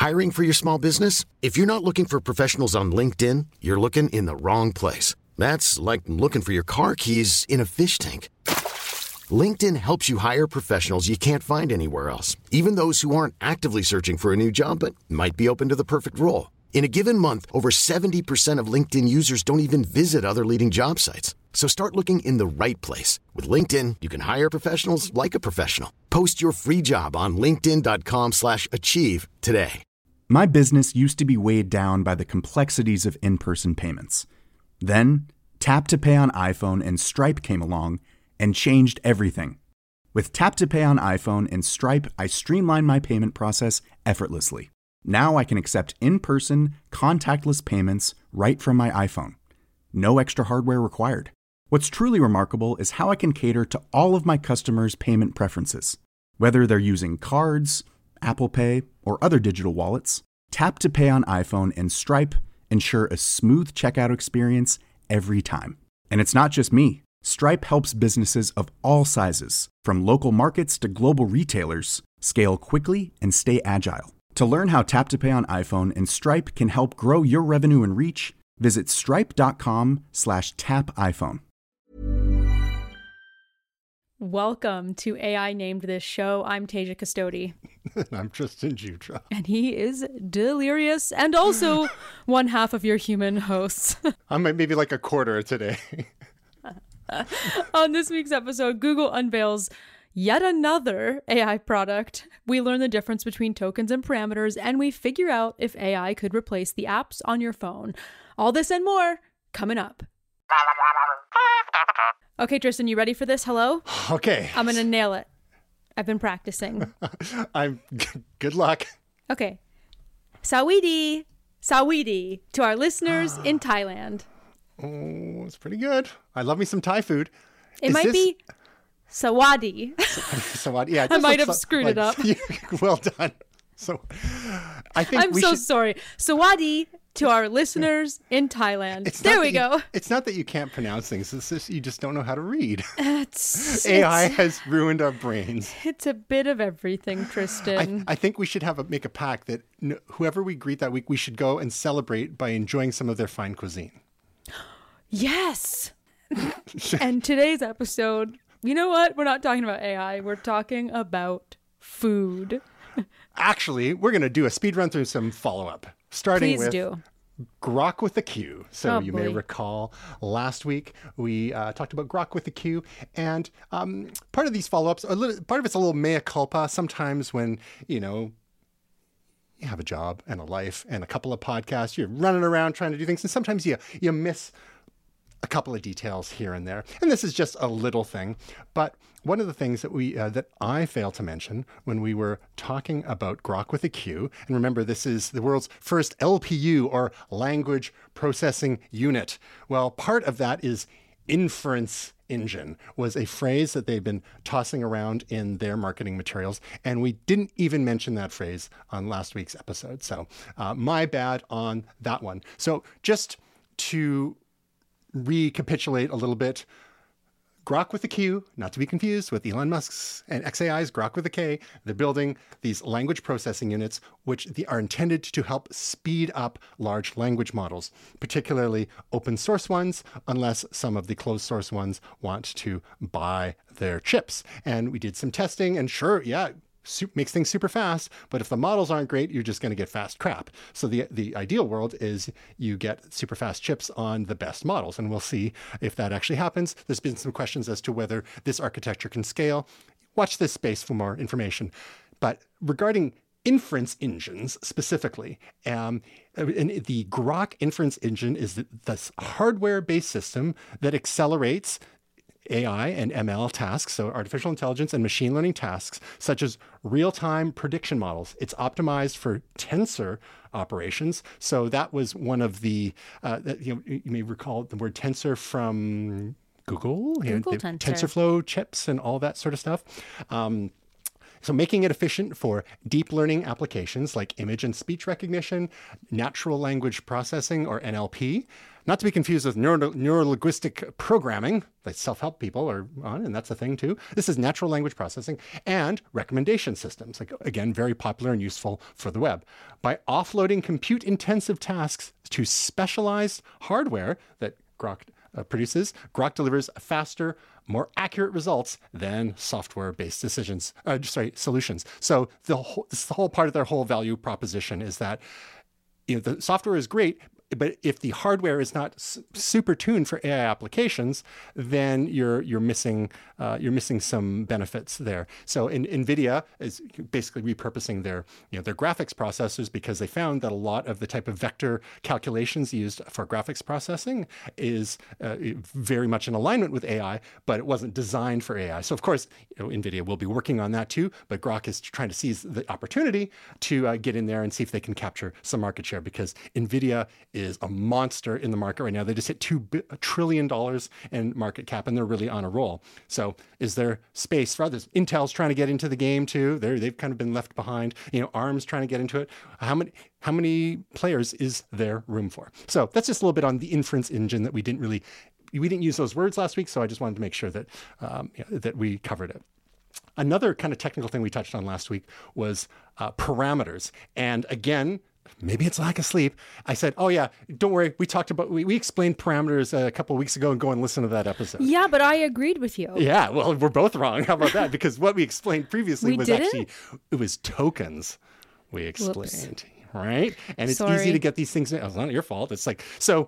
Hiring for your small business? If you're not looking for professionals on LinkedIn, you're looking in the wrong place. That's like looking for your car keys in a fish tank. LinkedIn helps you hire professionals you can't find anywhere else, even those who aren't actively searching for a new job but might be open to the perfect role. In a given month, over 70% of LinkedIn users don't even visit other leading job sites. So start looking in the right place. With LinkedIn, you can hire professionals like a professional. Post your free job on linkedin.com/achieve today. My business used to be weighed down by the complexities of in-person payments. Then, Tap to Pay on iPhone and Stripe came along and changed everything. With Tap to Pay on iPhone and Stripe, I streamlined my payment process effortlessly. Now I can accept in-person, contactless payments right from my iPhone. No extra hardware required. What's truly remarkable is how I can cater to all of my customers' payment preferences. Whether they're using cards, Apple Pay, or other digital wallets, Tap to Pay on iPhone and Stripe ensure a smooth checkout experience every time. And it's not just me. Stripe helps businesses of all sizes, from local markets to global retailers, scale quickly and stay agile. To learn how Tap to Pay on iPhone and Stripe can help grow your revenue and reach, visit stripe.com/tapiphone. Welcome to AI Named This Show. I'm Tasia Custody. I'm Tristan Jutro. And he is delirious and also one half of your human hosts. I'm maybe like a quarter today. On this week's episode, Google unveils yet another AI product. We learn the difference between tokens and parameters, and we figure out if AI could replace the apps on your phone. All this and more coming up. Okay, Tristan, you ready for this? Hello? Okay. I'm going to nail it. I've been practicing. Good luck. Okay. Sawidi. Sawidi to our listeners in Thailand. Oh, it's pretty good. I love me some Thai food. It might be Sawadi. Sawadi. Yeah, I might have screwed it up. Well done. So, I think I'm so sorry. Sawadi to our listeners in Thailand. There we go. It's not that you can't pronounce things. It's just you just don't know how to read. AI has ruined our brains. It's a bit of everything, Tristan. I think we should make a pact that whoever we greet that week, we should go and celebrate by enjoying some of their fine cuisine. Yes. And today's episode, you know what? We're not talking about AI. We're talking about food. Actually, we're going to do a speed run through some follow-up. Starting with Grok with a Q. So you may recall last week we talked about Grok with a Q, and part of these follow-ups, part of it's a little mea culpa. Sometimes when, you have a job and a life and a couple of podcasts, you're running around trying to do things, and sometimes you miss a couple of details here and there. And this is just a little thing, but one of the things that that I failed to mention when we were talking about Grok with a Q, and remember this is the world's first LPU, or language processing unit. Well, part of that is inference engine, was a phrase that they've been tossing around in their marketing materials, and we didn't even mention that phrase on last week's episode. So my bad on that one. So just to recapitulate a little bit, Grok with a Q, not to be confused with Elon Musk's and xAI's Grok with a K. They're building these language processing units, which are intended to help speed up large language models, particularly open source ones, unless some of the closed source ones want to buy their chips. And we did some testing, and sure, yeah, makes things super fast, but if the models aren't great, you're just going to get fast crap. So the ideal world is you get super fast chips on the best models, and we'll see if that actually happens. There's been some questions as to whether this architecture can scale. Watch this space for more information. But regarding inference engines specifically, and the Grok inference engine is this hardware-based system that accelerates AI and ML tasks, so artificial intelligence and machine learning tasks, such as real-time prediction models. It's optimized for tensor operations. So that was one of the, you may recall the word tensor from Google. Tensor. TensorFlow chips and all that sort of stuff. So making it efficient for deep learning applications like image and speech recognition, natural language processing, or NLP, not to be confused with neurolinguistic programming that self-help people are on, and that's a thing too. This is natural language processing and recommendation systems, like, again, very popular and useful for the web. By offloading compute-intensive tasks to specialized hardware that Grok produces, Grok delivers faster, more accurate results than software-based solutions. So this is the whole part of their whole value proposition is that the software is great, but if the hardware is not super tuned for AI applications, then you're missing some benefits there. So NVIDIA is basically repurposing their graphics processors because they found that a lot of the type of vector calculations used for graphics processing is very much in alignment with AI, but it wasn't designed for AI. So of course, NVIDIA will be working on that too, but Grok is trying to seize the opportunity to get in there and see if they can capture some market share, because NVIDIA is a monster in the market right now. They just hit $2 trillion in market cap, and they're really on a roll. So is there space for others? Intel's trying to get into the game too. They've kind of been left behind. ARM's trying to get into it. How many players is there room for? So that's just a little bit on the inference engine that we didn't use those words last week. So I just wanted to make sure that that we covered it. Another kind of technical thing we touched on last week was parameters. And again, maybe it's lack of sleep. I said, oh yeah, don't worry. We explained parameters a couple of weeks ago, and go and listen to that episode. Yeah, but I agreed with you. Yeah, well, we're both wrong. How about that? Because what we explained previously it was tokens we explained. Whoops. Right? And it's easy to get these things. It's not your fault. It's like, so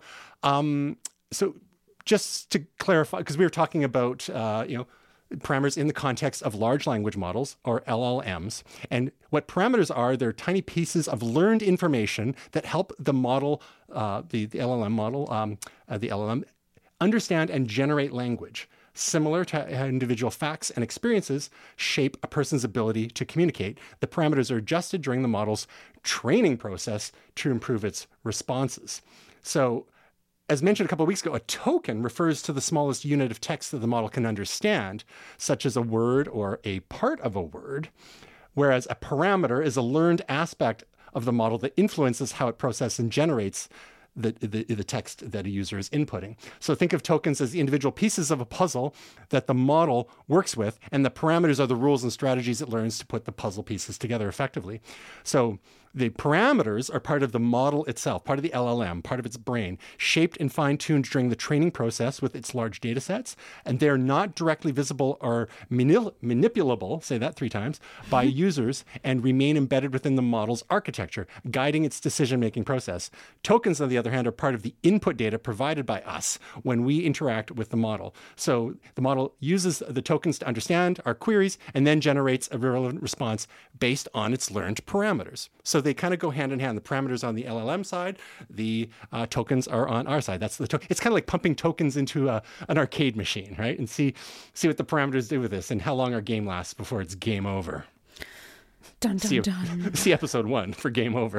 just to clarify, because we were talking about, parameters in the context of large language models, or LLMs. And what parameters are, they're tiny pieces of learned information that help the model, the LLM model, the LLM, understand and generate language. Similar to how individual facts and experiences shape a person's ability to communicate, the parameters are adjusted during the model's training process to improve its responses. So, as mentioned a couple of weeks ago, a token refers to the smallest unit of text that the model can understand, such as a word or a part of a word, whereas a parameter is a learned aspect of the model that influences how it processes and generates the text that a user is inputting. So think of tokens as the individual pieces of a puzzle that the model works with, and the parameters are the rules and strategies it learns to put the puzzle pieces together effectively. So the parameters are part of the model itself, part of the LLM, part of its brain, shaped and fine-tuned during the training process with its large data sets, and they're not directly visible or manipulable, say that 3 times, by users, and remain embedded within the model's architecture, guiding its decision-making process. Tokens, on the other hand, are part of the input data provided by us when we interact with the model. So the model uses the tokens to understand our queries and then generates a relevant response based on its learned parameters. So they kind of go hand in hand. The parameters on the LLM side, the tokens are on our side. That's the it's kind of like pumping tokens into an arcade machine, right? And see what the parameters do with this and how long our game lasts before it's game over. Dun, dun, dun. See episode 1 for game over.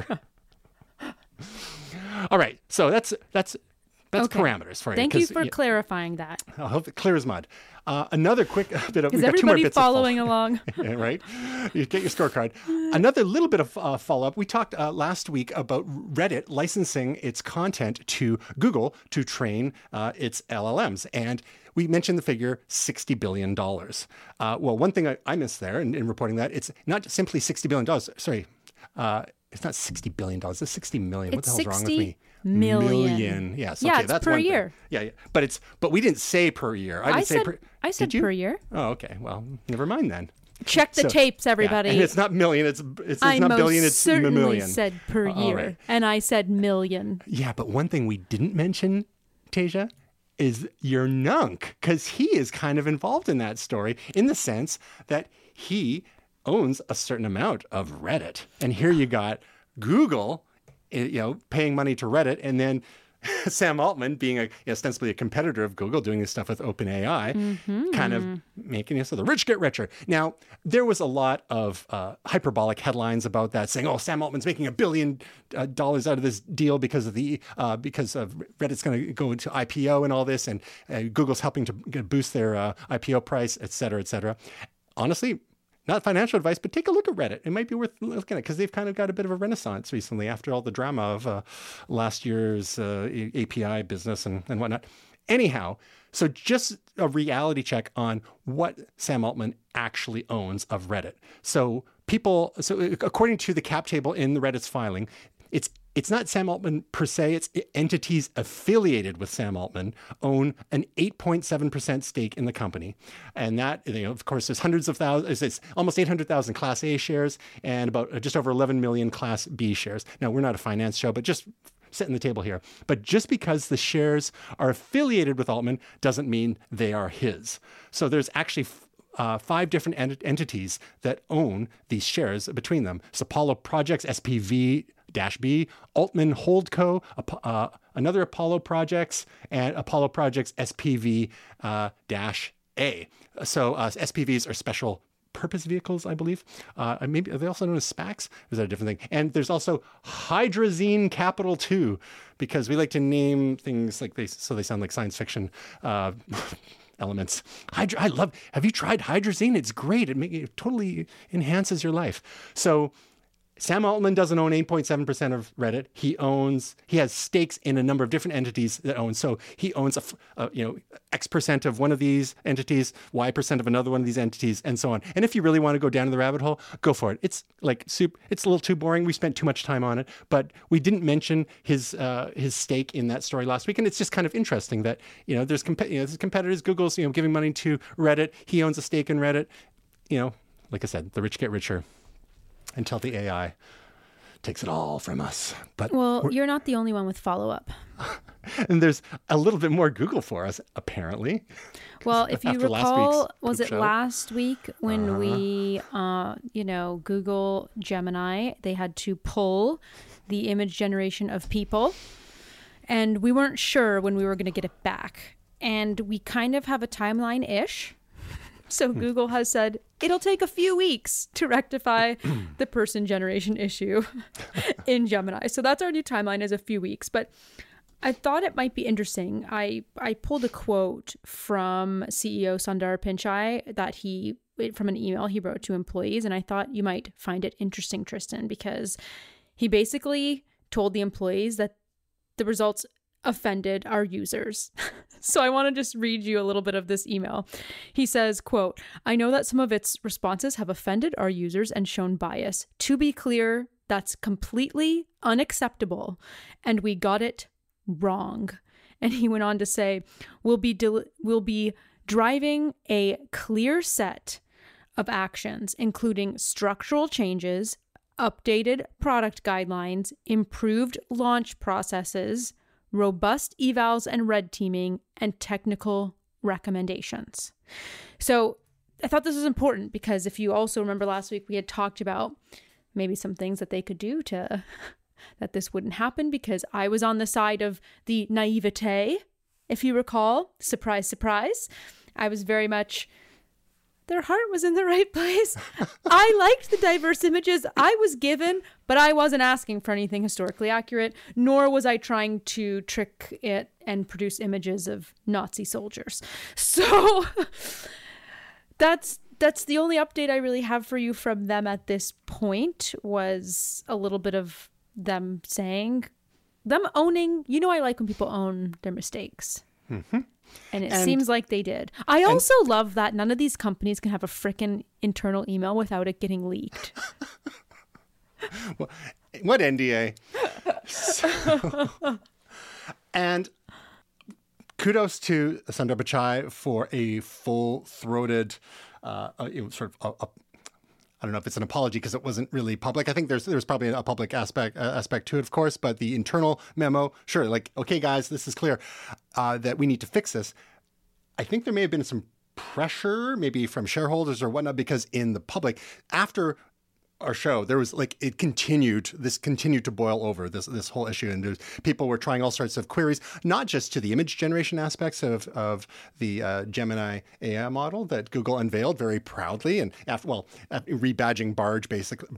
All right, so that's okay. Parameters for you. Thank you for clarifying that. I hope it clears mud. Another quick bit of... Is everybody following along? Right? You get your scorecard. Another little bit of follow-up. We talked last week about Reddit licensing its content to Google to train its LLMs. And we mentioned the figure $60 billion. Well, one thing I missed there in reporting that, it's not simply $60 billion. Sorry. It's not $60 billion. It's 60 million. What the hell's wrong with me? Million. Yes. Yeah, okay, it's that's per one year. Thing. Yeah. But we didn't say per year. I said per year. Oh, okay. Well, never mind then. Check the tapes, everybody. Yeah. And it's not million. It's not billion. It's million. I said per year, right. And I said million. Yeah, but one thing we didn't mention, Tasia, is your nunk, because he is kind of involved in that story in the sense that he owns a certain amount of Reddit. And here you got Google, paying money to Reddit, and then Sam Altman being ostensibly a competitor of Google, doing this stuff with OpenAI, kind of making so the rich get richer. Now, there was a lot of hyperbolic headlines about that, saying, "Oh, Sam Altman's making $1 billion out of this deal because of Reddit's going to go into IPO and all this, and Google's helping to boost their IPO price, et cetera, et cetera." Honestly, not financial advice, but take a look at Reddit. It might be worth looking at because they've kind of got a bit of a renaissance recently after all the drama of last year's API business and whatnot. Anyhow, so just a reality check on what Sam Altman actually owns of Reddit. So according to the cap table in the Reddit's filing, it's not Sam Altman per se, it's entities affiliated with Sam Altman own an 8.7% stake in the company. And that, of course, there's hundreds of thousands, it's almost 800,000 Class A shares and about just over 11 million Class B shares. Now, we're not a finance show, but just setting the table here. But just because the shares are affiliated with Altman doesn't mean they are his. So there's actually 5 different entities that own these shares between them. It's Apollo Projects, SPV-B, Altman Holdco, another Apollo Projects, and Apollo Projects SPV-A. So SPVs are special purpose vehicles, I believe. Maybe are they also known as SPACs? Is that a different thing? And there's also Hydrazine Capital 2, because we like to name things like they sound like science fiction elements. Have you tried Hydrazine? It's great. It totally enhances your life. So Sam Altman doesn't own 8.7% of Reddit. He has stakes in a number of different entities that own. So he owns X percent of one of these entities, Y percent of another one of these entities, and so on. And if you really want to go down to the rabbit hole, go for it. It's like soup. It's a little too boring. We spent too much time on it, but we didn't mention his stake in that story last week. And it's just kind of interesting that there's competitors. Google's giving money to Reddit. He owns a stake in Reddit. Like I said, the rich get richer until the AI takes it all from us. But you're not the only one with follow-up. And there's a little bit more Google for us, apparently. Well, if you recall, was it last week when we, Google Gemini, they had to pull the image generation of people. And we weren't sure when we were going to get it back. And we kind of have a timeline-ish. So Google has said it'll take a few weeks to rectify the person generation issue in Gemini. So that's our new timeline, is a few weeks. But I thought it might be interesting. I pulled a quote from CEO Sundar Pichai from an email he wrote to employees. And I thought you might find it interesting, Tristan, because he basically told the employees that the results offended our users. So I want to just read you a little bit of this email. He says, quote, "I know that some of its responses have offended our users and shown bias. To be clear, that's completely unacceptable, and we got it wrong." And he went on to say, we'll be driving a clear set of actions, including structural changes, updated product guidelines, improved launch processes, robust evals and red teaming, and technical recommendations. So I thought this was important because if you also remember last week, we had talked about maybe some things that they could do to that this wouldn't happen, because I was on the side of the naivete, if you recall. Surprise, surprise. I was very much, their heart was in the right place. I liked the diverse images I was given, but I wasn't asking for anything historically accurate, nor was I trying to trick it and produce images of Nazi soldiers. So that's the only update I really have for you from them at this point, was a little bit of them owning, I like when people own their mistakes. Mm-hmm. And it seems like they did. I also love that none of these companies can have a frickin' internal email without it getting leaked. Well, what NDA? And kudos to Sundar Pichai for a full-throated, I don't know if it's an apology because it wasn't really public. I think there's probably a public aspect to it, of course, but the internal memo, sure, like, okay, guys, this is clear that we need to fix this. I think there may have been some pressure, maybe from shareholders or whatnot, because in the public, after our show, there was this continued to boil over this whole issue, and people were trying all sorts of queries, not just to the image generation aspects of the Gemini AI model that Google unveiled very proudly, and after rebadging Bard,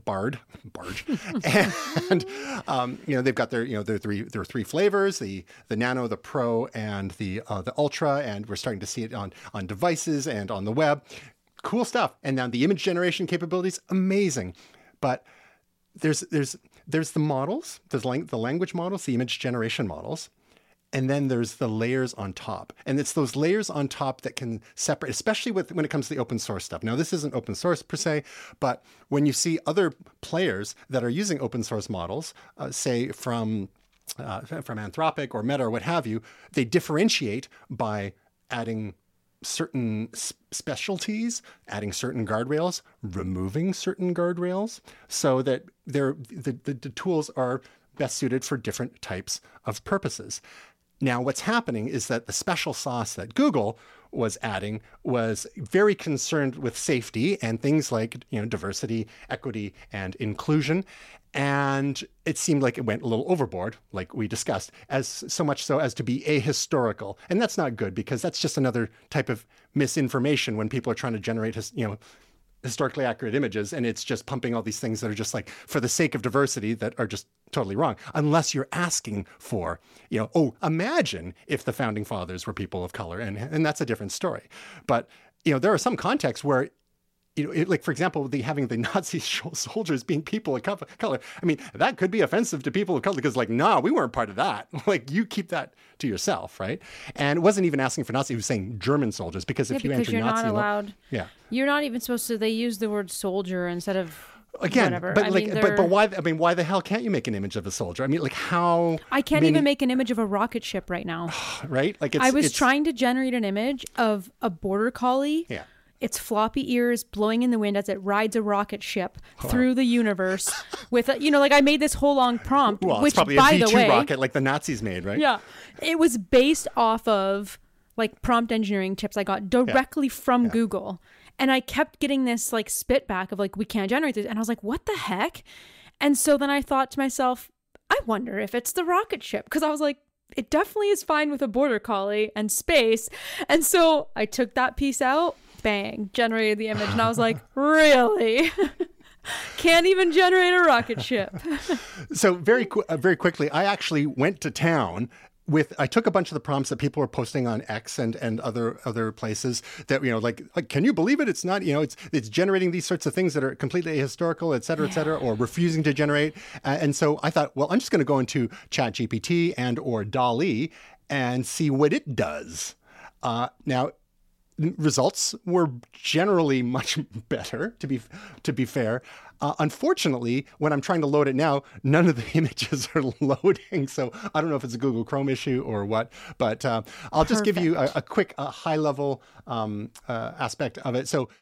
and they've got there are three flavors: the Nano, the Pro, and the Ultra, and we're starting to see it on devices and on the web. cool stuff. And now the image generation capabilities, amazing. But there's the models, there's the language models, the image generation models. And then there's the layers on top. And it's those layers on top that can separate, especially when it comes to the open source stuff. Now, this isn't open source per se, but when you see other players that are using open source models, say from Anthropic or Meta or what have you, they differentiate by adding certain specialties, adding certain guardrails, removing certain guardrails, so that the tools are best suited for different types of purposes. Now, what's happening is that the special sauce that Google was adding was very concerned with safety and things like, diversity, equity, and inclusion. And it seemed like it went a little overboard, like we discussed, as so much so as to be ahistorical. And that's not good, because that's just another type of misinformation when people are trying to generate historically accurate images, and it's just pumping all these things that are just like for the sake of diversity that are just totally wrong, unless you're asking for, imagine if the founding fathers were people of color, and that's a different story. But there are some contexts where like, for example, having the Nazi soldiers being people of color. I mean, that could be offensive to people of color because, we weren't part of that. Like, you keep that to yourself, right? And it wasn't even asking for Nazi. He was saying German soldiers, because if you enter you're Nazi, not allowed. Yeah, you're not even supposed to. They use the word soldier instead of. Again, whatever. but why? I mean, why the hell can't you make an image of a soldier? I mean, how? I can't even make an image of a rocket ship right now. Right? I was trying to generate an image of a border collie. Yeah. Its floppy ears blowing in the wind as it rides a rocket ship through the universe with I made this whole long prompt. Well, which, it's probably by a V2 the way, rocket like the Nazis made, right? Yeah. It was based off of prompt engineering tips I got directly from Google. And I kept getting this spit back of we can't generate this. And I was like, what the heck? And so then I thought to myself, I wonder if it's the rocket ship. Because I was like, it definitely is fine with a border collie and space. And so I took that piece out. Bang, generated the image, and I was like, really? Can't even generate a rocket ship. So very quickly, I actually went to town I took a bunch of the prompts that people were posting on X and other places that, like, can you believe it? It's not, it's generating these sorts of things that are completely ahistorical, et cetera, or refusing to generate. And so I thought, well, I'm just going to go into ChatGPT and or DALL-E and see what it does. Now, results were generally much better, to be fair. Unfortunately, when I'm trying to load it now, none of the images are loading. So I don't know if it's a Google Chrome issue or what, but I'll just give you a quick high-level aspect of it. So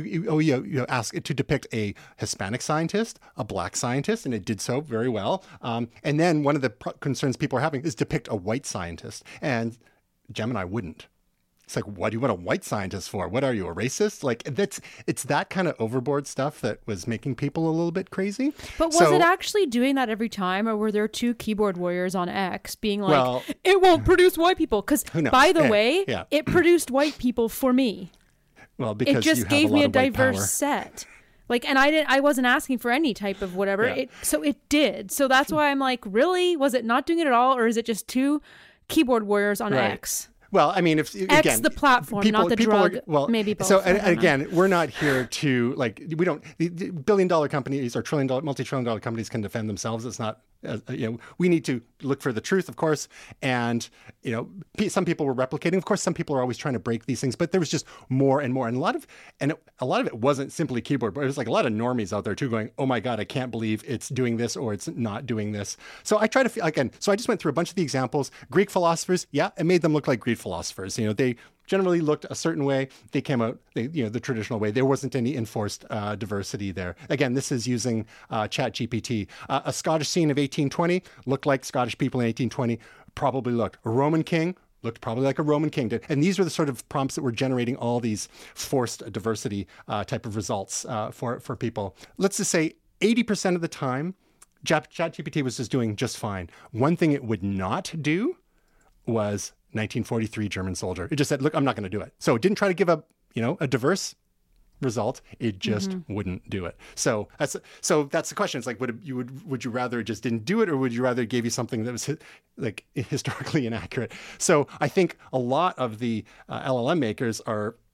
you ask it to depict a Hispanic scientist, a Black scientist, and it did so very well. And then one of the concerns people are having is depict a white scientist, and Gemini wouldn't. It's like, what do you want a white scientist for? What are you, a racist? It's that kind of overboard stuff that was making people a little bit crazy. But was it actually doing that every time, or were there two keyboard warriors on X being like, it won't produce white people? Because by the way, it produced white people for me. Well, because it just gave me a diverse set. And I wasn't asking for any type of whatever. Yeah. So it did. So that's why I'm like, really? Was it not doing it at all, or is it just two keyboard warriors on X? Well, I mean, if again, the platform, not the drug. Maybe both. So again, we're not here to we don't. The billion-dollar companies or multi-trillion-dollar companies can defend themselves. It's not. We need to look for the truth, of course. And some people were replicating. Of course, some people are always trying to break these things. But there was just more and more, and a lot of it wasn't simply keyboard, but it was a lot of normies out there too, going, "Oh my God, I can't believe it's doing this or it's not doing this." So I try to So I just went through a bunch of the examples. Greek philosophers, it made them look like Greek philosophers. They generally looked a certain way. They came out, the traditional way. There wasn't any enforced diversity there. Again, this is using ChatGPT. A Scottish scene of 1820 looked like Scottish people in 1820 probably looked. A Roman king looked probably like a Roman king did. And these were the sort of prompts that were generating all these forced diversity type of results for people. Let's just say 80% of the time, ChatGPT was just doing just fine. One thing it would not do was 1943 German soldier. It just said, look, I'm not going to do it. So it didn't try to give a diverse result. It just wouldn't do it. So that's the question. It's like, would you rather it just didn't do it, or would you rather it gave you something that was historically inaccurate? So I think a lot of the LLM makers are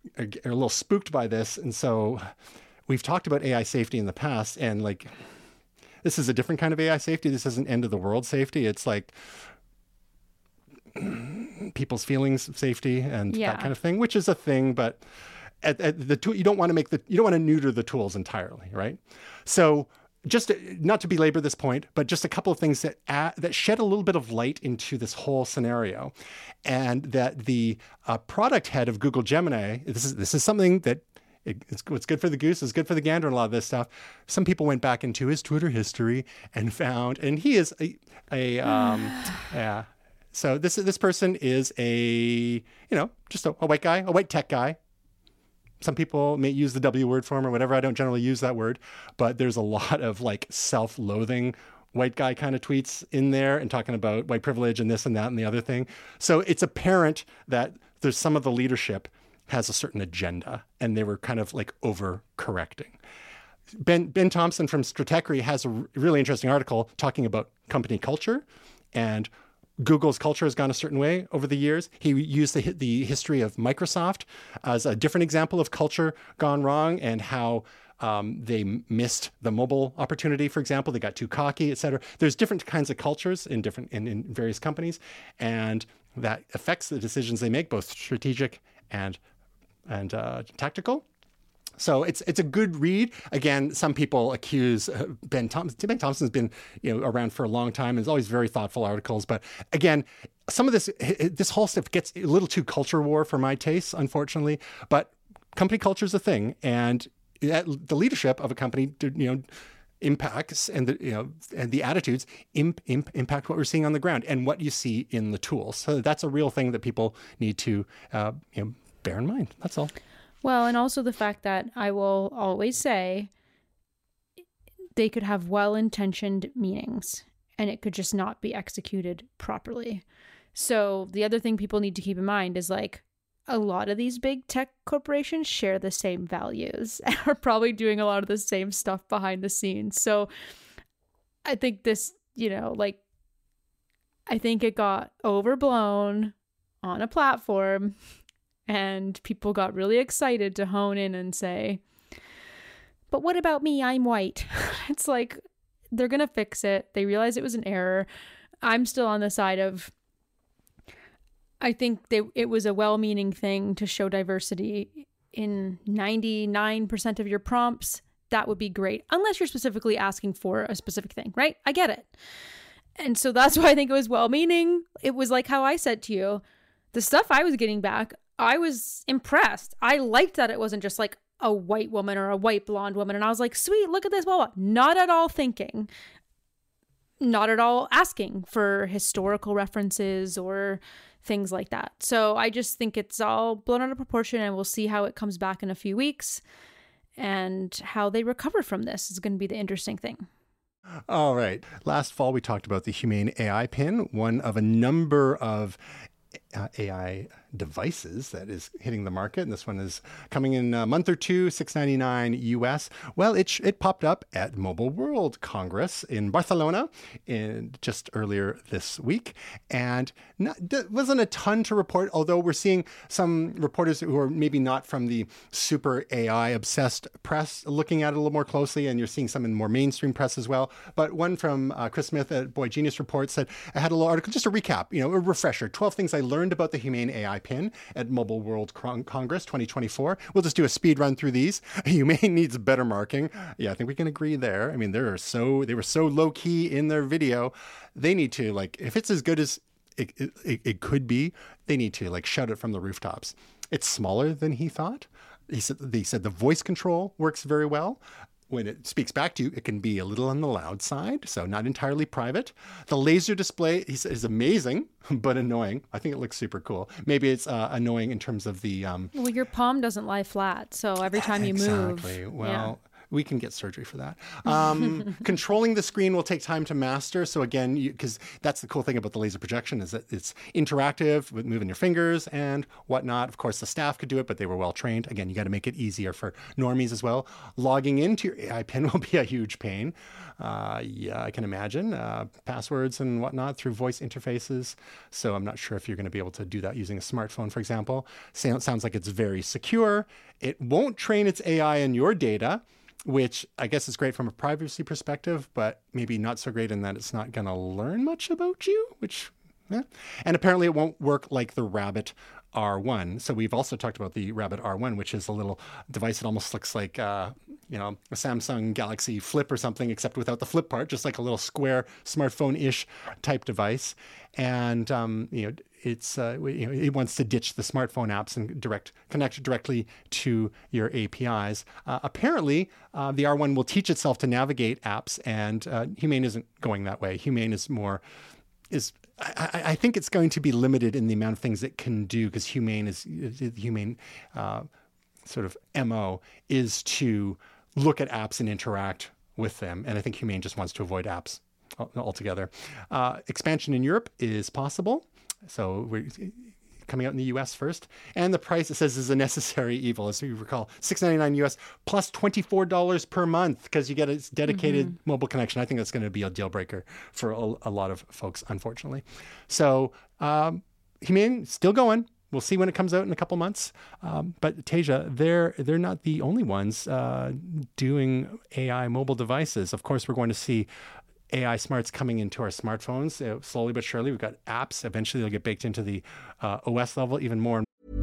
are a little spooked by this. And so we've talked about AI safety in the past, and like, this is a different kind of AI safety. This isn't end of the world safety. It's like people's feelings of safety and that kind of thing, which is a thing, but at the tool, you don't want to neuter the tools entirely, right? So just not to belabor this point, but just a couple of things that shed a little bit of light into this whole scenario, and that the product head of Google Gemini, this is something that what's good for the goose is good for the gander and a lot of this stuff. Some people went back into his Twitter history and found, and he is So this person is just a white guy, a white tech guy. Some people may use the W word for him or whatever. I don't generally use that word, but there's a lot of like self-loathing white guy kind of tweets in there and talking about white privilege and this and that and the other thing. So it's apparent that there's some of the leadership has a certain agenda, and they were kind of like overcorrecting. Ben Thompson from Stratechery has a really interesting article talking about company culture, and Google's culture has gone a certain way over the years. He used the history of Microsoft as a different example of culture gone wrong, and how they missed the mobile opportunity, for example. They got too cocky, et cetera. There's different kinds of cultures in various companies, and that affects the decisions they make, both strategic and tactical. So it's a good read. Again, some people accuse Ben Thompson. Ben Thompson's been around for a long time. There's always very thoughtful articles. But again, some of this whole stuff gets a little too culture war for my tastes, unfortunately. But company culture is a thing, and the leadership of a company, impacts and the attitudes impact what we're seeing on the ground and what you see in the tools. So that's a real thing that people need to bear in mind. That's all. Well, and also the fact that I will always say they could have well-intentioned meanings and it could just not be executed properly. So the other thing people need to keep in mind is like a lot of these big tech corporations share the same values and are probably doing a lot of the same stuff behind the scenes. So I think this, I think it got overblown on a platform. And people got really excited to hone in and say, but what about me? I'm white. It's like, they're going to fix it. They realize it was an error. I'm still on the side of, I think it was a well-meaning thing to show diversity in 99% of your prompts. That would be great. Unless you're specifically asking for a specific thing, right? I get it. And so that's why I think it was well-meaning. It was like how I said to you, the stuff I was getting back, I was impressed. I liked that it wasn't just like a white woman or a white blonde woman. And I was like, sweet, look at this, blah, blah. Not at all thinking, not at all asking for historical references or things like that. So I just think it's all blown out of proportion, and we'll see how it comes back in a few weeks and how they recover from this is going to be the interesting thing. All right. Last fall, we talked about the Humane AI Pin, one of a number of AI devices that is hitting the market, and this one is coming in a month or two, $699 US. Well, it popped up at Mobile World Congress in Barcelona just earlier this week, and wasn't a ton to report, although we're seeing some reporters who are maybe not from the super AI obsessed press looking at it a little more closely, and you're seeing some in more mainstream press as well. But one from Chris Smith at Boy Genius Report said, I had a little article, just a recap, a refresher, 12 things I learned about the Humane AI Pin at Mobile World Congress 2024. We'll just do a speed run through these. Humane needs better marking. Yeah, I think we can agree there. I mean, they were so low key in their video. They need to, if it's as good as it could be, they need to shout it from the rooftops. It's smaller than he thought. They said the voice control works very well. When it speaks back to you, it can be a little on the loud side, so not entirely private. The laser display is amazing, but annoying. I think it looks super cool. Maybe it's annoying in terms of the... Well, your palm doesn't lie flat, so every time you move... Exactly. Well, we can get surgery for that. Controlling the screen will take time to master. So again, because that's the cool thing about the laser projection is that it's interactive with moving your fingers and whatnot. Of course, the staff could do it, but they were well trained. Again, you got to make it easier for normies as well. Logging into your AI pin will be a huge pain. Yeah, I can imagine. Passwords and whatnot through voice interfaces. So I'm not sure if you're going to be able to do that using a smartphone, for example. Sounds like it's very secure. It won't train its AI on your data, which I guess is great from a privacy perspective, but maybe not so great in that it's not going to learn much about you, which, yeah. And apparently it won't work like the Rabbit R1. So we've also talked about the Rabbit R1, which is a little device that almost looks like, a Samsung Galaxy Flip or something, except without the flip part, just like a little square smartphone-ish type device. And, it wants to ditch the smartphone apps and connect directly to your APIs. Apparently, the R1 will teach itself to navigate apps, and Humane isn't going that way. Humane is more I think it's going to be limited in the amount of things it can do, because Humane sort of MO is to look at apps and interact with them. And I think Humane just wants to avoid apps altogether. Expansion in Europe is possible. So we're coming out in the US first. And the price, it says, is a necessary evil. As you recall, $6.99 US plus $24 per month, because you get a dedicated mobile connection. I think that's going to be a deal breaker for a lot of folks, unfortunately. So Humane, still going. We'll see when it comes out in a couple months. But Tasia, they're not the only ones doing AI mobile devices. Of course, we're going to see AI smarts coming into our smartphones slowly but surely. We've got apps. Eventually, they'll get baked into the OS level even more.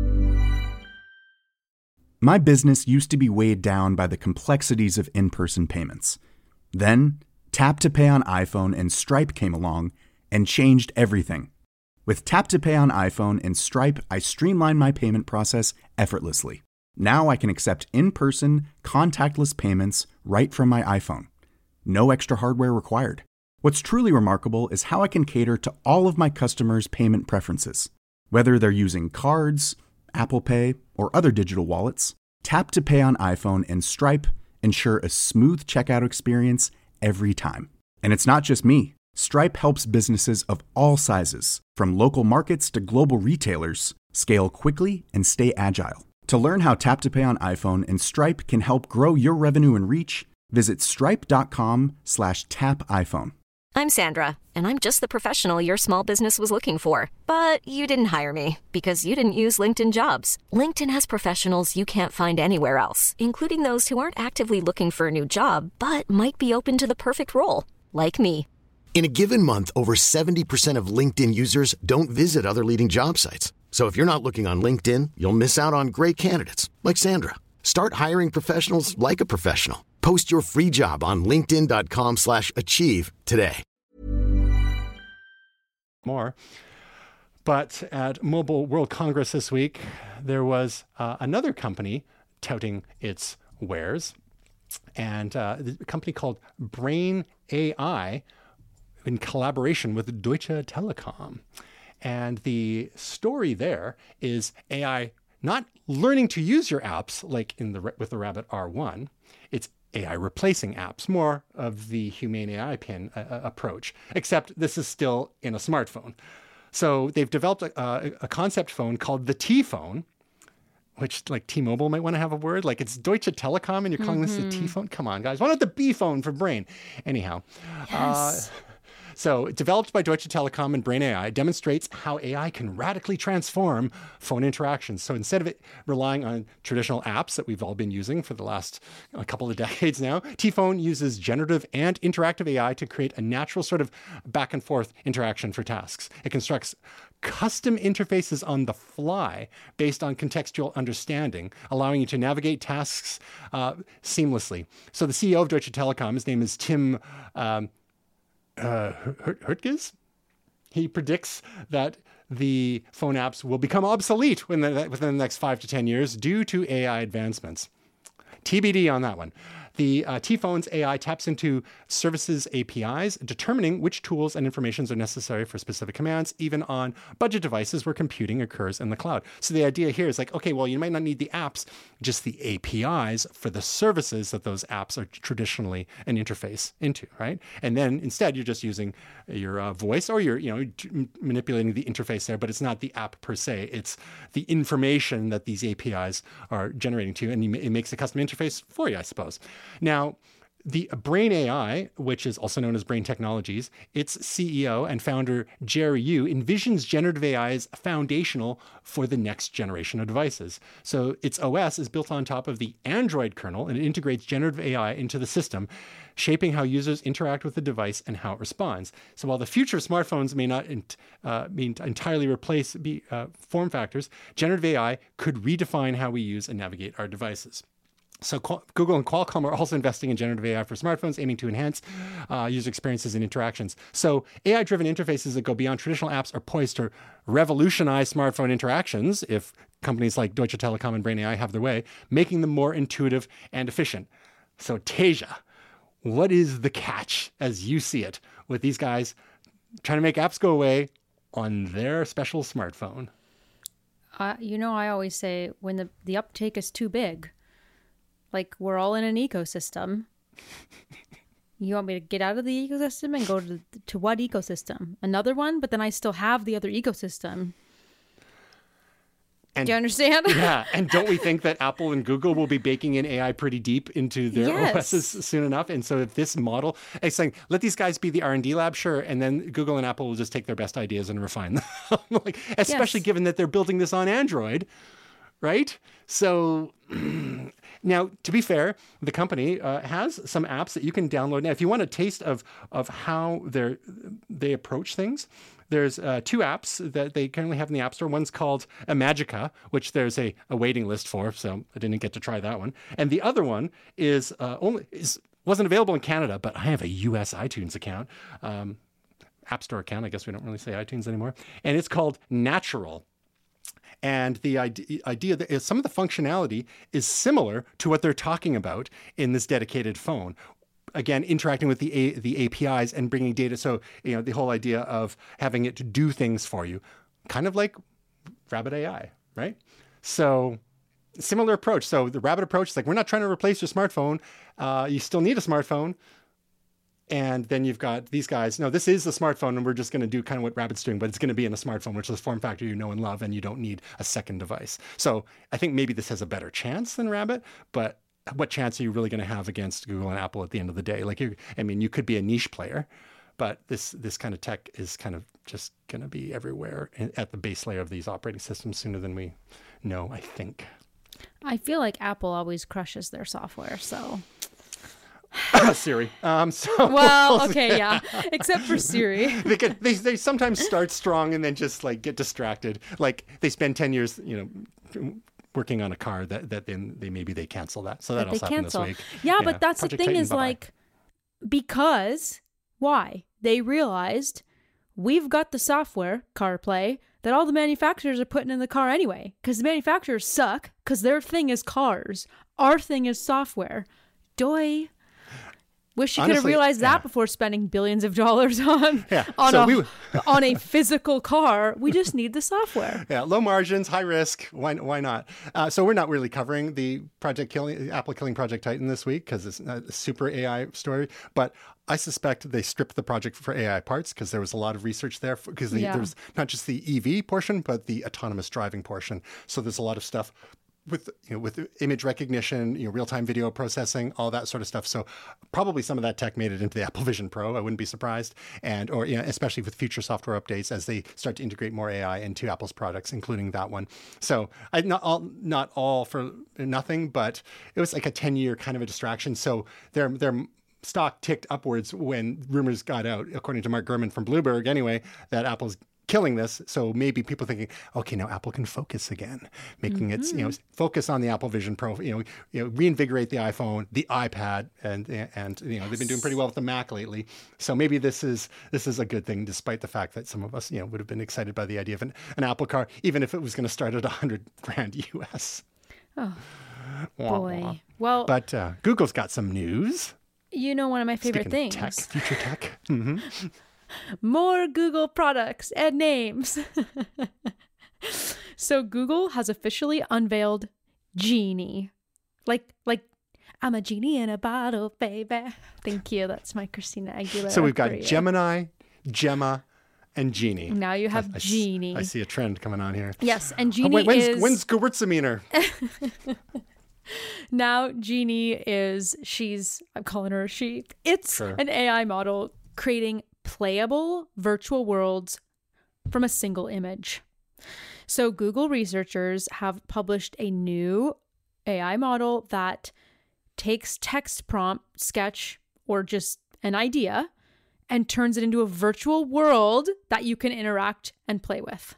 My business used to be weighed down by the complexities of in-person payments. Then, Tap to Pay on iPhone and Stripe came along and changed everything. With Tap to Pay on iPhone and Stripe, I streamlined my payment process effortlessly. Now I can accept in-person, contactless payments right from my iPhone. No extra hardware required. What's truly remarkable is how I can cater to all of my customers' payment preferences. Whether they're using cards, Apple Pay, or other digital wallets, Tap to Pay on iPhone and Stripe ensure a smooth checkout experience every time. And it's not just me. Stripe helps businesses of all sizes, from local markets to global retailers, scale quickly and stay agile. To learn how Tap to Pay on iPhone and Stripe can help grow your revenue and reach, visit stripe.com/tapiphone. I'm Sandra, and I'm just the professional your small business was looking for. But you didn't hire me because you didn't use LinkedIn Jobs. LinkedIn has professionals you can't find anywhere else, including those who aren't actively looking for a new job, but might be open to the perfect role, like me. In a given month, over 70% of LinkedIn users don't visit other leading job sites. So if you're not looking on LinkedIn, you'll miss out on great candidates like Sandra. Start hiring professionals like a professional. Post your free job on linkedin.com/achieve today. More. But at Mobile World Congress this week, there was another company touting its wares, and a company called Brain AI in collaboration with Deutsche Telekom. And the story there is AI not learning to use your apps like with the Rabbit R1. It's AI replacing apps, more of the Humane AI pin approach, except this is still in a smartphone. So they've developed a concept phone called the T-phone, which like T-Mobile might want to have a word. Like it's Deutsche Telekom and you're calling this a T-phone? Come on, guys. Why not the B-phone for Brain? Anyhow. Yes. So developed by Deutsche Telekom and Brain AI, demonstrates how AI can radically transform phone interactions. So instead of it relying on traditional apps that we've all been using for the last couple of decades now, T-Phone uses generative and interactive AI to create a natural sort of back and forth interaction for tasks. It constructs custom interfaces on the fly based on contextual understanding, allowing you to navigate tasks seamlessly. So the CEO of Deutsche Telekom, his name is Tim Höttges. He predicts that the phone apps will become obsolete within the next 5 to 10 years due to AI advancements. TBD on that one. The T-Phone's AI taps into services APIs, determining which tools and informations are necessary for specific commands, even on budget devices where computing occurs in the cloud. So the idea here is like, okay, well, you might not need the apps, just the APIs for the services that those apps are traditionally an interface into, right? And then instead, you're just using your voice, or you're manipulating the interface there, but it's not the app per se. It's the information that these APIs are generating to you, and it makes a custom interface for you, I suppose. Now, the Brain AI, which is also known as Brain Technologies, its CEO and founder, Jerry Yu, envisions generative AI as foundational for the next generation of devices. So its OS is built on top of the Android kernel, and it integrates generative AI into the system, shaping how users interact with the device and how it responds. So while the future of smartphones may not entirely replace form factors, generative AI could redefine how we use and navigate our devices. So Google and Qualcomm are also investing in generative AI for smartphones, aiming to enhance user experiences and interactions. So AI-driven interfaces that go beyond traditional apps are poised to revolutionize smartphone interactions if companies like Deutsche Telekom and Brain AI have their way, making them more intuitive and efficient. So Tasia, what is the catch, as you see it, with these guys trying to make apps go away on their special smartphone? I always say when the uptake is too big, like we're all in an ecosystem. You want me to get out of the ecosystem and go to what ecosystem? Another one, but then I still have the other ecosystem. Do you understand? Yeah. And don't we think that Apple and Google will be baking in AI pretty deep into their OSs soon enough? And so if this model, it's saying, let these guys be the R&D lab, sure. And then Google and Apple will just take their best ideas and refine them. Especially given that they're building this on Android, right? So now, to be fair, the company has some apps that you can download. Now, if you want a taste of how they approach things, there's two apps that they currently have in the App Store. One's called Imagica, which there's a waiting list for, so I didn't get to try that one. And the other one wasn't available in Canada, but I have a US iTunes account, App Store account. I guess we don't really say iTunes anymore. And it's called Natural. And the idea that some of the functionality is similar to what they're talking about in this dedicated phone. Again, interacting with the APIs and bringing data. So, the whole idea of having it to do things for you, kind of like Rabbit AI, right? So similar approach. So the Rabbit approach is like, we're not trying to replace your smartphone. You still need a smartphone. And then you've got these guys. No, this is the smartphone, and we're just going to do kind of what Rabbit's doing, but it's going to be in a smartphone, which is a form factor you know and love, and you don't need a second device. So I think maybe this has a better chance than Rabbit, but what chance are you really going to have against Google and Apple at the end of the day? You could be a niche player, but this kind of tech is kind of just going to be everywhere at the base layer of these operating systems sooner than we know, I think. I feel like Apple always crushes their software, so... Siri. Well, okay, yeah. Except for Siri. They sometimes start strong and then just get distracted. Like they spend 10 years, working on a car that then they cancel that. So that also happened this week. Yeah, but that's Project the thing Titan, is because why? They realized we've got the software, CarPlay, that all the manufacturers are putting in the car anyway. Because the manufacturers suck because their thing is cars. Our thing is software. Doy. Wish you could have realized that before spending billions of dollars on a physical car. We just need the software. Yeah, low margins, high risk. Why not? So we're not really covering the Apple killing Project Titan this week because it's a super AI story. But I suspect they stripped the project for AI parts because there was a lot of research there. Because there's not just the EV portion, but the autonomous driving portion. So there's a lot of stuff with image recognition, real-time video processing, all that sort of stuff. So probably some of that tech made it into the Apple Vision Pro. I wouldn't be surprised. Or especially with future software updates as they start to integrate more AI into Apple's products, including that one. So not all for nothing, but it was like a 10-year kind of a distraction. So their stock ticked upwards when rumors got out, according to Mark Gurman from Bloomberg anyway, that Apple's killing this. So maybe people thinking, okay, now Apple can focus again, making it, focus on the Apple Vision Pro, reinvigorate the iPhone, the iPad, and they've been doing pretty well with the Mac lately. So maybe this is a good thing, despite the fact that some of us, would have been excited by the idea of an Apple car, even if it was going to start at $100,000 US. Oh. Boy. Well, but Google's got some news. You know, one of my favorite things. Tech, future tech. Mm-hmm. More Google products and names. So Google has officially unveiled Genie. Like I'm a genie in a bottle, baby. Thank you. That's my Christina Aguilera. So we've got Gemini, Gemma, and Genie. Now you have Genie. I see a trend coming on here. Yes, and Genie when's Gewürztraminer? Now Genie I'm calling her a she. It's an AI model creating playable virtual worlds from a single image. So Google researchers have published a new AI model that takes text prompt, sketch, or just an idea and turns it into a virtual world that you can interact and play with.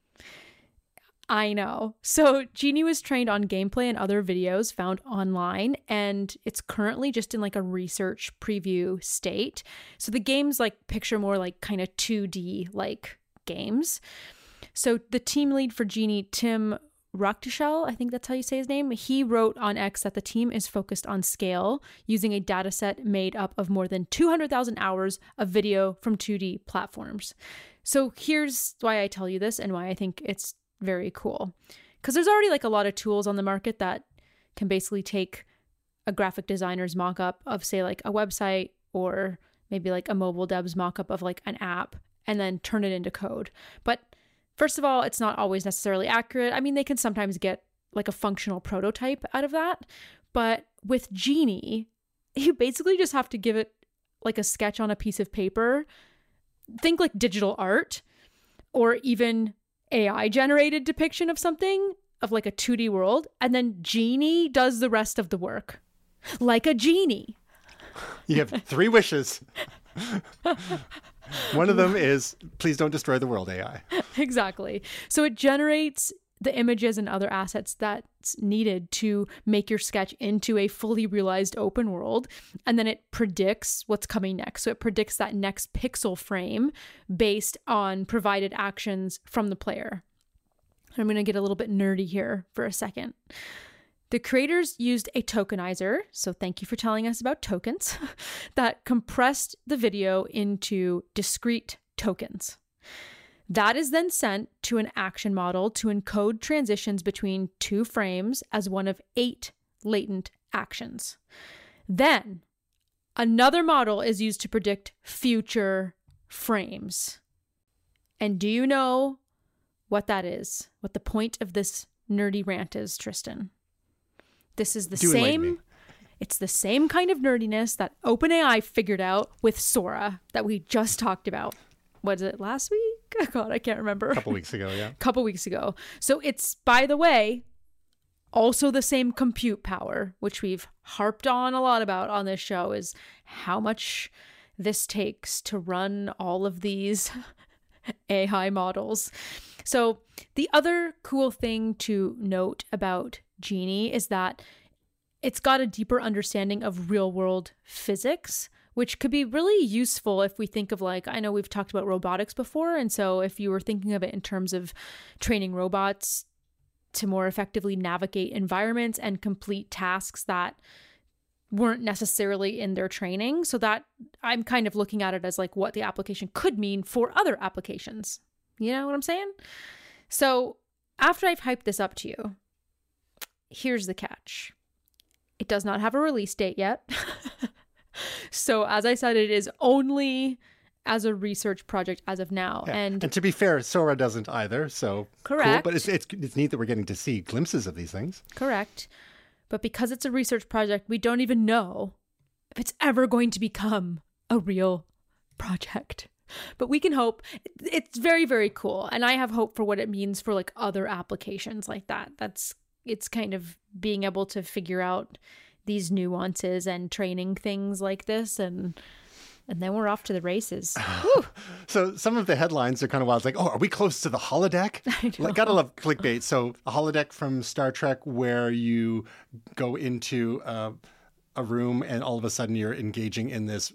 I know. So Genie was trained on gameplay and other videos found online, and it's currently just in like a research preview state. So the games picture more like kind of 2D like games. So the team lead for Genie, Tim Raktushel, I think that's how you say his name, he wrote on X that the team is focused on scale using a data set made up of more than 200,000 hours of video from 2D platforms. So here's why I tell you this and why I think it's very cool. Because there's already a lot of tools on the market that can basically take a graphic designer's mock-up of, say, a website or maybe a mobile dev's mock-up of an app and then turn it into code. But first of all, it's not always necessarily accurate. I mean, they can sometimes get a functional prototype out of that. But with Genie, you basically just have to give it a sketch on a piece of paper. Think digital art or even AI generated depiction of something, of a 2D world. And then Genie does the rest of the work. Like a genie. You have 3 wishes. One of them is, please don't destroy the world, AI. Exactly. So it generates the images and other assets that's needed to make your sketch into a fully realized open world. And then it predicts what's coming next. So it predicts that next pixel frame based on provided actions from the player. I'm going to get a little bit nerdy here for a second. The creators used a tokenizer, so thank you for telling us about tokens, that compressed the video into discrete tokens. That is then sent to an action model to encode transitions between 2 frames as one of 8 latent actions. Then, another model is used to predict future frames. And do you know what that is? What the point of this nerdy rant is, Tristan? This is it's the same kind of nerdiness that OpenAI figured out with Sora that we just talked about. Was it last week? Oh God, I can't remember. A couple weeks ago, yeah. Couple weeks ago. So it's, by the way, also the same compute power, which we've harped on a lot about on this show, is how much this takes to run all of these AI models. So the other cool thing to note about Genie is that it's got a deeper understanding of real-world physics, which could be really useful if we think of I know we've talked about robotics before, and so if you were thinking of it in terms of training robots to more effectively navigate environments and complete tasks that weren't necessarily in their training, so that I'm kind of looking at it as what the application could mean for other applications. You know what I'm saying? So after I've hyped this up to you, here's the catch. It does not have a release date yet. So as I said, it is only as a research project as of now. Yeah. And to be fair, Sora doesn't either. So correct. Cool. But it's neat that we're getting to see glimpses of these things. Correct. But because it's a research project, we don't even know if it's ever going to become a real project. But we can hope. It's very, very cool. And I have hope for what it means for other applications like that. It's kind of being able to figure out these nuances and training things like this, and then we're off to the races. So some of the headlines are kind of wild. Are we close to the holodeck? Gotta love clickbait. So a holodeck from Star Trek, where you go into a room and all of a sudden you're engaging in this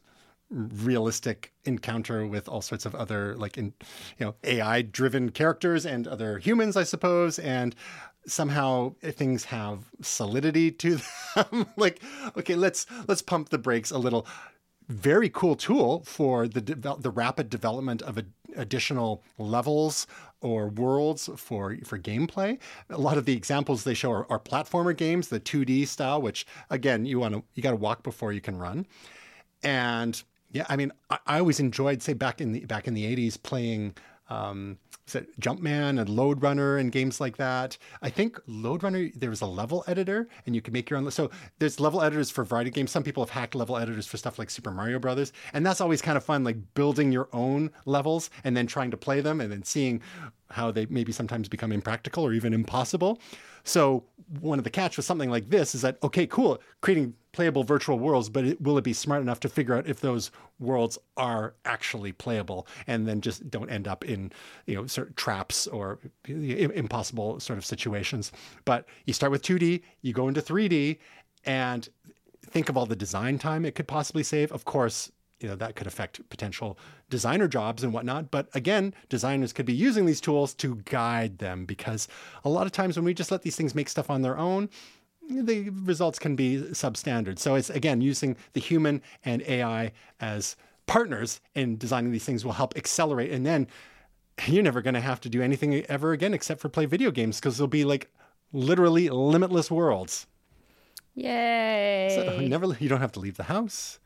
realistic encounter with all sorts of other AI driven characters and other humans, I suppose. And somehow things have solidity to them. Like, okay, let's pump the brakes a little. Very cool tool for the rapid development of additional levels or worlds for gameplay. A lot of the examples they show are platformer games, the 2D style, which again, you got to walk before you can run. And yeah, I mean, I always enjoyed, say, back in the 80s playing Jumpman and Lode Runner and games like that. I think Lode Runner, there was a level editor and you can make your own. So there's level editors for a variety of games. Some people have hacked level editors for stuff like Super Mario Brothers. And that's always kind of fun, like building your own levels and then trying to play them and then seeing how they maybe sometimes become impractical or even impossible. So one of the catch with something like this is that, okay, cool, creating playable virtual worlds, but will it be smart enough to figure out if those worlds are actually playable and then just don't end up in, sort of traps or impossible sort of situations. But you start with 2D, you go into 3D, and think of all the design time it could possibly save. Of course, that could affect potential designer jobs and whatnot. But again, designers could be using these tools to guide them, because a lot of times when we just let these things make stuff on their own, the results can be substandard. So it's, again, using the human and AI as partners in designing these things will help accelerate. And then you're never going to have to do anything ever again except for play video games, because there'll be like literally limitless worlds. Yay. So you don't have to leave the house.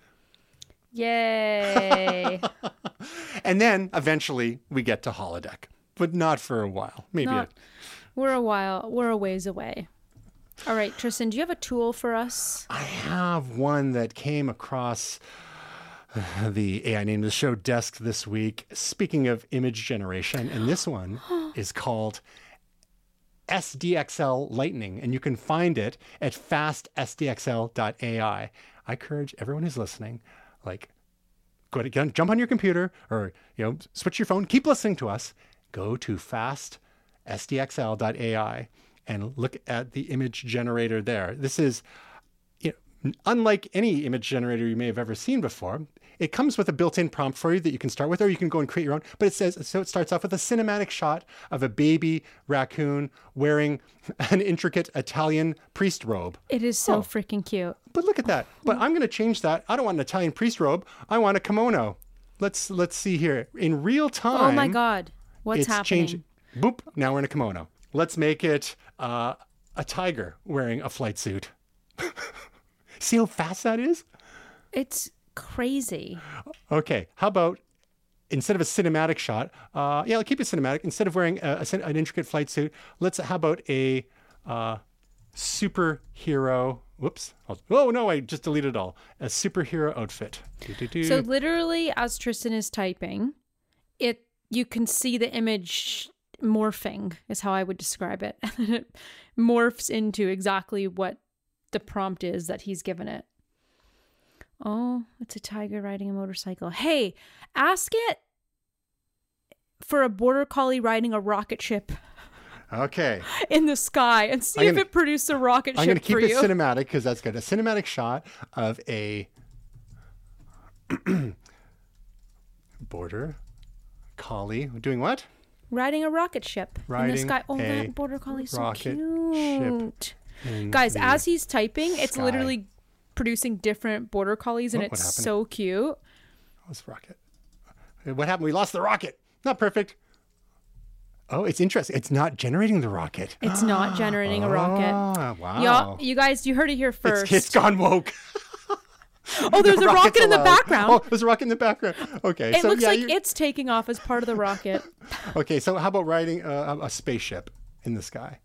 Yay. And then eventually we get to holodeck, but not for a while. We're a ways away. All right, Tristan, do you have a tool for us? I have one that came across the AI Name of the Show desk this week. Speaking of image generation, and this one is called SDXL Lightning, and you can find it at fastsdxl.ai. I encourage everyone who's listening, jump on your computer or switch your phone, keep listening to us, go to fastsdxl.ai and look at the image generator there. This is unlike any image generator you may have ever seen before. It comes with a built-in prompt for you that you can start with, or you can go and create your own. But it starts off with a cinematic shot of a baby raccoon wearing an intricate Italian priest robe. It is so freaking cute. But look at that. But I'm going to change that. I don't want an Italian priest robe. I want a kimono. Let's see here. In real time. Oh my God. What's happening? Changing. Boop. Now we're in a kimono. Let's make it a tiger wearing a flight suit. See how fast that is? It's crazy. Okay. How about instead of a cinematic shot, I'll keep it cinematic. Instead of wearing an intricate flight suit, how about a superhero? Whoops. Oh, no, I just deleted it all. A superhero outfit. So literally, as Tristan is typing, you can see the image morphing is how I would describe it. And it morphs into exactly what the prompt is that he's given it. Oh, it's a tiger riding a motorcycle. Hey, ask it for a border collie riding a rocket ship. Okay. In the sky, and see if it produced a rocket ship for you. I'm going to keep it cinematic because that's good. A cinematic shot of a border collie doing what? Riding a rocket ship in the sky. Oh, that border collie's so cute. Guys, as he's typing, it's literally producing different border collies, and it's so cute. Oh, it's rocket. What happened? We lost the rocket. Not perfect. Oh, it's interesting. It's not generating the rocket. It's not generating a rocket. Wow. You guys, you heard it here first. It's gone woke. Oh, there's a rocket in the background. Oh, there's a rocket in the background. Okay. It looks like it's taking off as part of the rocket. Okay, so how about riding a spaceship in the sky?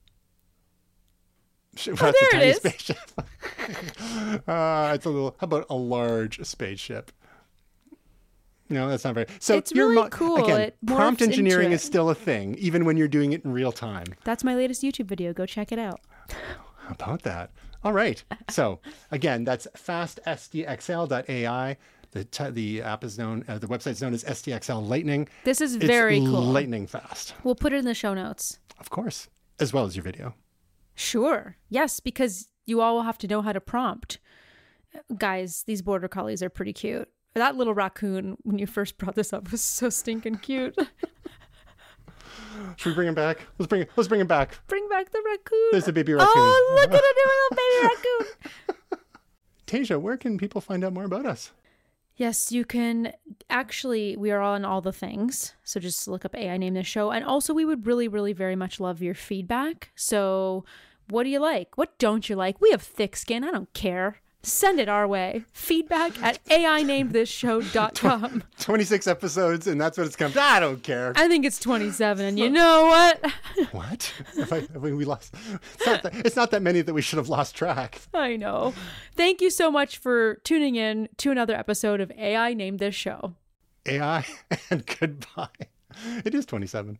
There it is. Spaceship. How about a large spaceship? No, that's not very. So it's really cool. Again, prompt engineering is still a thing, even when you're doing it in real time. That's my latest YouTube video. Go check it out. How about that? All right. So again, that's fastsdxl.ai. The app is known, the website is known as SDXL Lightning. This is very cool. Lightning fast. We'll put it in the show notes. Of course, as well as your video. Sure. Yes, because you all will have to know how to prompt. Guys, these border collies are pretty cute. That little raccoon, when you first brought this up, was so stinking cute. Should we bring him back? Let's bring him back. Bring back the raccoon. There's a baby raccoon. Oh, look at a new little baby raccoon. Tasia, where can people find out more about us? Yes, you can. Actually, we are on all the things. So just look up AI Name This Show. And also, we would really, really very much love your feedback. So what do you like? What don't you like? We have thick skin. I don't care. Send it our way. Feedback at AINamedThisShow.com. 26 episodes, and that's what it's come to. I don't care. I think it's 27, and you know what? What? We lost. It's not that many that we should have lost track. I know. Thank you so much for tuning in to another episode of AI Name This Show. AI and goodbye. It is 27.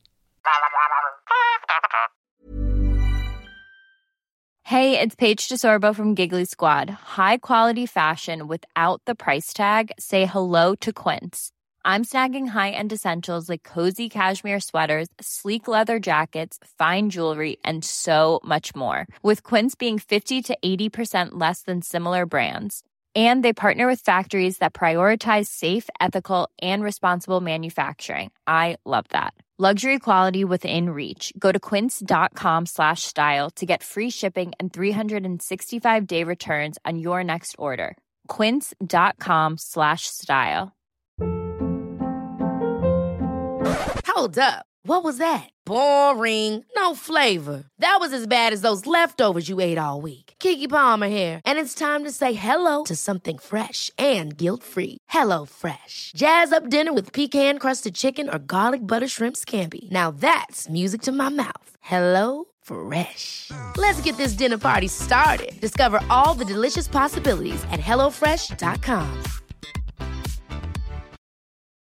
Hey, it's Paige DeSorbo from Giggly Squad. High quality fashion without the price tag. Say hello to Quince. I'm snagging high-end essentials like cozy cashmere sweaters, sleek leather jackets, fine jewelry, and so much more. With Quince being 50 to 80% less than similar brands. And they partner with factories that prioritize safe, ethical, and responsible manufacturing. I love that. Luxury quality within reach. Go to quince.com/style to get free shipping and 365-day returns on your next order. Quince.com/style. Hold up. What was that? Boring. No flavor. That was as bad as those leftovers you ate all week. Keke Palmer here, and it's time to say hello to something fresh and guilt-free. HelloFresh. Jazz up dinner with pecan-crusted chicken or garlic butter shrimp scampi. Now that's music to my mouth. HelloFresh. Let's get this dinner party started. Discover all the delicious possibilities at HelloFresh.com.